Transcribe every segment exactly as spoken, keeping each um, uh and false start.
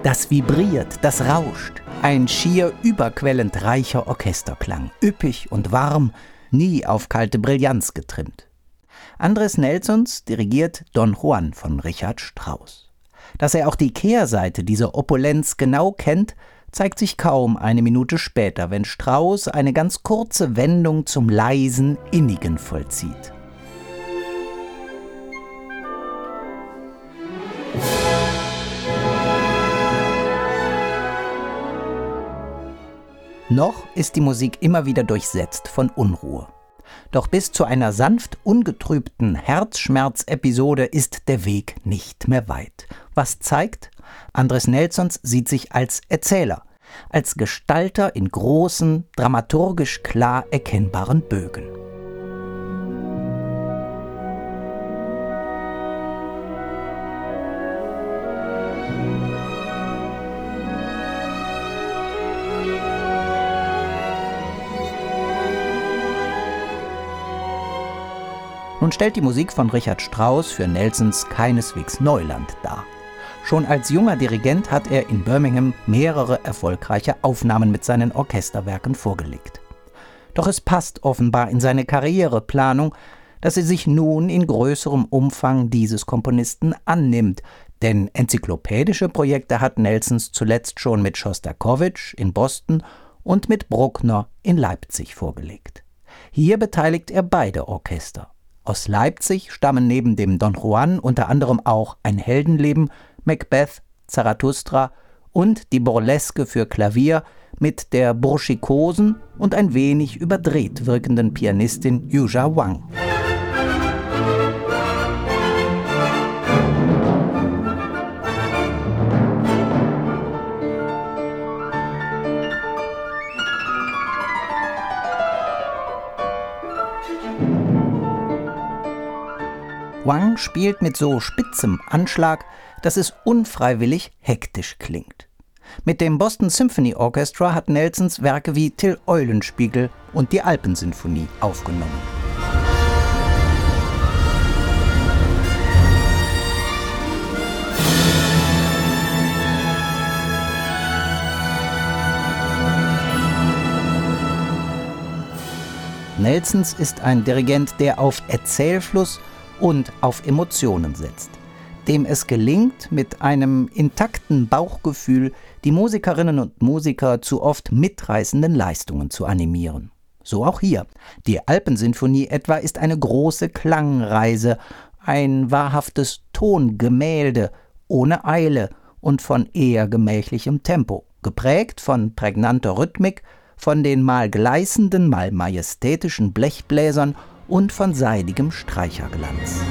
Das vibriert, das rauscht. Ein schier überquellend reicher Orchesterklang, üppig und warm, nie auf kalte Brillanz getrimmt. Andres Nelsons dirigiert Don Juan von Richard Strauss. Dass er auch die Kehrseite dieser Opulenz genau kennt, zeigt sich kaum eine Minute später, wenn Strauss eine ganz kurze Wendung zum leisen, innigen vollzieht. Noch ist die Musik immer wieder durchsetzt von Unruhe. Doch bis zu einer sanft ungetrübten Herzschmerzepisode ist der Weg nicht mehr weit. Was zeigt? Andres Nelsons sieht sich als Erzähler, als Gestalter in großen, dramaturgisch klar erkennbaren Bögen. Nun stellt die Musik von Richard Strauss für Nelsons keineswegs Neuland dar. Schon als junger Dirigent hat er in Birmingham mehrere erfolgreiche Aufnahmen mit seinen Orchesterwerken vorgelegt. Doch es passt offenbar in seine Karriereplanung, dass er sich nun in größerem Umfang dieses Komponisten annimmt, denn enzyklopädische Projekte hat Nelsons zuletzt schon mit Schostakowitsch in Boston und mit Bruckner in Leipzig vorgelegt. Hier beteiligt er beide Orchester. Aus Leipzig stammen neben dem Don Juan unter anderem auch Ein Heldenleben, Macbeth, Zarathustra und die Burleske für Klavier mit der burschikosen und ein wenig überdreht wirkenden Pianistin Yuja Wang. Wang spielt mit so spitzem Anschlag, dass es unfreiwillig hektisch klingt. Mit dem Boston Symphony Orchestra hat Nelsons Werke wie Till Eulenspiegel und die Alpensinfonie aufgenommen. Nelsons ist ein Dirigent, der auf Erzählfluss und auf Emotionen setzt, dem es gelingt, mit einem intakten Bauchgefühl die Musikerinnen und Musiker zu oft mitreißenden Leistungen zu animieren. So auch hier. Die Alpensinfonie etwa ist eine große Klangreise, ein wahrhaftes Tongemälde, ohne Eile und von eher gemächlichem Tempo, geprägt von prägnanter Rhythmik, von den mal gleißenden, mal majestätischen Blechbläsern und von seidigem Streicherglanz.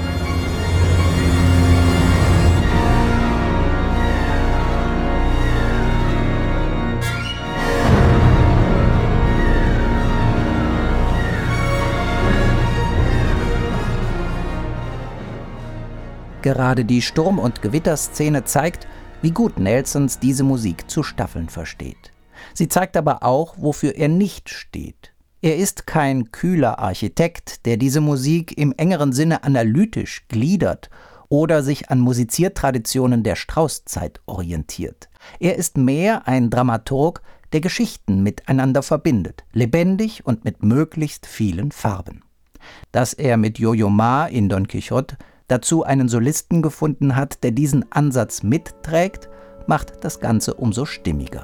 Gerade die Sturm- und Gewitterszene zeigt, wie gut Nelsons diese Musik zu staffeln versteht. Sie zeigt aber auch, wofür er nicht steht. Er ist kein kühler Architekt, der diese Musik im engeren Sinne analytisch gliedert oder sich an Musiziertraditionen der Strauss-Zeit orientiert. Er ist mehr ein Dramaturg, der Geschichten miteinander verbindet, lebendig und mit möglichst vielen Farben. Dass er mit Yo-Yo Ma in Don Quixote dazu einen Solisten gefunden hat, der diesen Ansatz mitträgt, macht das Ganze umso stimmiger.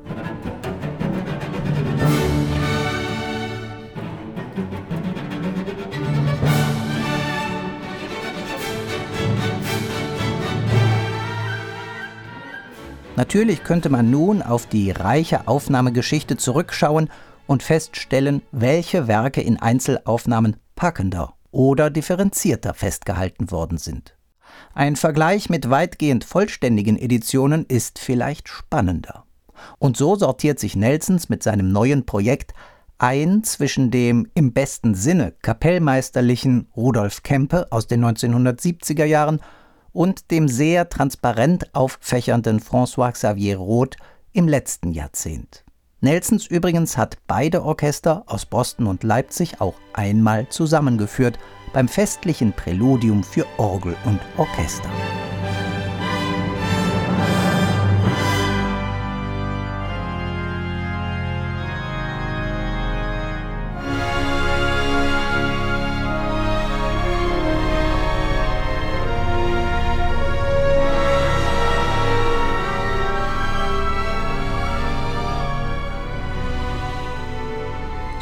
Natürlich könnte man nun auf die reiche Aufnahmegeschichte zurückschauen und feststellen, welche Werke in Einzelaufnahmen packender oder differenzierter festgehalten worden sind. Ein Vergleich mit weitgehend vollständigen Editionen ist vielleicht spannender. Und so sortiert sich Nelsons mit seinem neuen Projekt ein zwischen dem im besten Sinne kapellmeisterlichen Rudolf Kempe aus den neunzehnhundertsiebziger Jahren und dem sehr transparent auffächernden François-Xavier Roth im letzten Jahrzehnt. Nelsons übrigens hat beide Orchester aus Boston und Leipzig auch einmal zusammengeführt beim festlichen Präludium für Orgel und Orchester.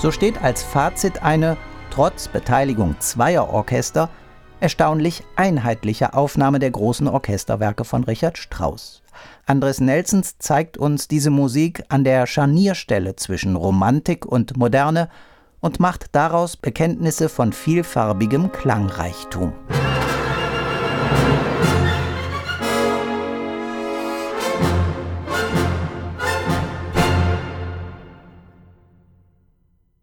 So steht als Fazit eine, trotz Beteiligung zweier Orchester, erstaunlich einheitliche Aufnahme der großen Orchesterwerke von Richard Strauss. Andres Nelsons zeigt uns diese Musik an der Scharnierstelle zwischen Romantik und Moderne und macht daraus Bekenntnisse von vielfarbigem Klangreichtum.